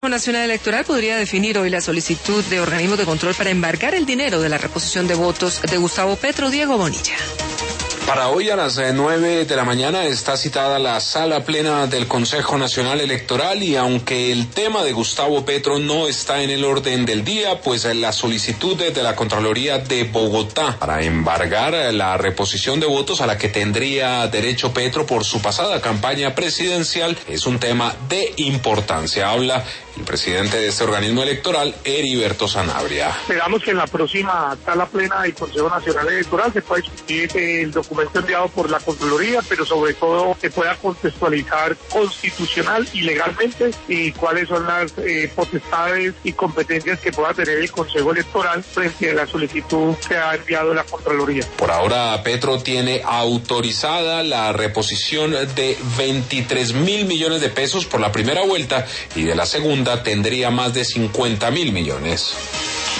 Nacional Electoral podría definir hoy la solicitud de organismos de control para embargar el dinero de la reposición de votos de Gustavo Petro. Diego Bonilla. Para hoy a las 9 de la mañana está citada la sala plena del Consejo Nacional Electoral y aunque el tema de Gustavo Petro no está en el orden del día, pues la solicitud de la Contraloría de Bogotá para embargar la reposición de votos a la que tendría derecho Petro por su pasada campaña presidencial es un tema de importancia. Habla el presidente de este organismo electoral, Heriberto Sanabria. Esperamos que en la próxima sala plena del Consejo Nacional Electoral se pueda discutir el documento enviado por la Contraloría, pero sobre todo se pueda contextualizar constitucional y legalmente y cuáles son las potestades y competencias que pueda tener el Consejo Electoral frente a la solicitud que ha enviado la Contraloría. Por ahora, Petro tiene autorizada la reposición de 23.000 millones de pesos por la primera vuelta y de la segunda tendría más de 50.000 millones.